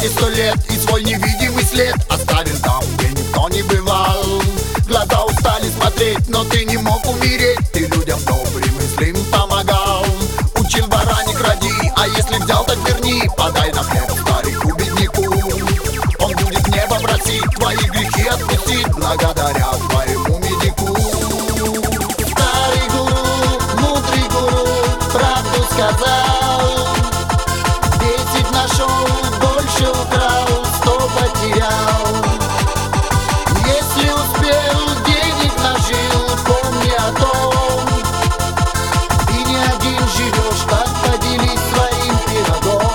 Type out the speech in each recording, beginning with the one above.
свете 100 лет и свой невидимый след оставил там, где никто не бывал. Глаза устали смотреть, но ты не мог умереть. Ты людям добрым и злым помогал. Учил вора не кради, а если взял, так верни. Подай на хлеб старику бедняку. Он будет небо просить, твои грехи отпустит, благодаря твоему медику. Старый гуру, мудрый гуру, правду сказал. 10 нашел, больше украл, 100 потерял. Если успел, денег нажил, помни о том. И не один живешь, так поделись своим пирогом.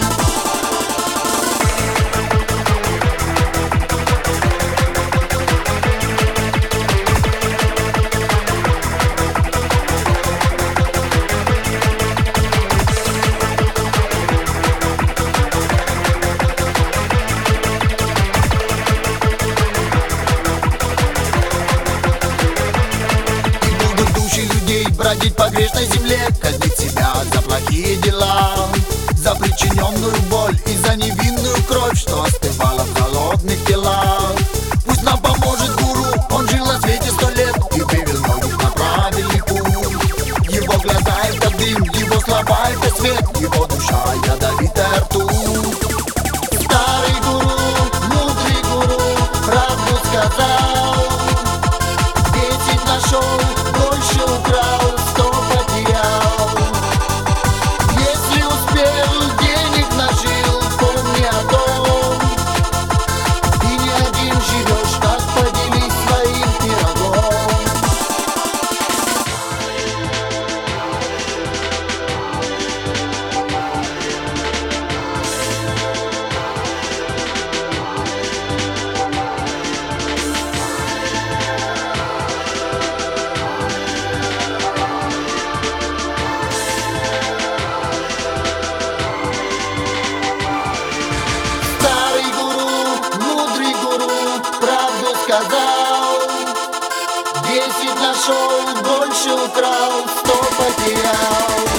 Бродить по грешной земле, казнить себя за плохие дела, за причиненную боль и за невинную кровь, что остывала в холодных телах. Пусть нам поможет гуру, он жил на свете 100 лет и вывел многих на правильный путь. Его глаза — это дым, его слова — это свет, его душа — ядовитая ртуть. Старый гуру, мудрый гуру, правду сказал. 10 нашел, больше украл, 100 потерял. Если успел, денег нажил, помни о том. И не один живешь, так поделись своим пирогом. Сказал, 10 нашел, больше украл, 100 потерял.